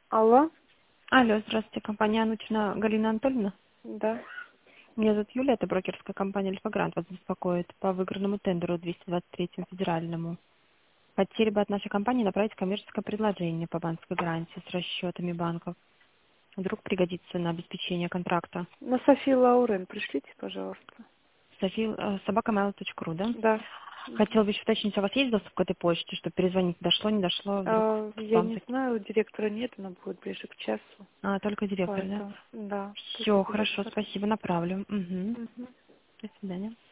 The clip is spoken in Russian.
Алло? Алло, здравствуйте, компания Анучина Галина Анатольевна. Да. Меня зовут Юлия, это брокерская компания «Альфа-Грант» вас беспокоит по выигранному тендеру 223-му федеральному. Хотели бы от нашей компании направить коммерческое предложение по банковской гарантии с расчетами банков. Вдруг пригодится на обеспечение контракта. На Софию Лаурен пришлите, пожалуйста. Собакамайл.ру, да? Да. Хотела бы еще уточнить, у вас есть доступ к этой почте, чтобы перезвонить, дошло, не дошло, вдруг Я спам не таки. знаю, директора нет, она будет ближе к часу. Только директор, да? Поэтому, да, пусть Все, будет хорошо, хорошо. спасибо, направлю. Угу. Мгм. До свидания.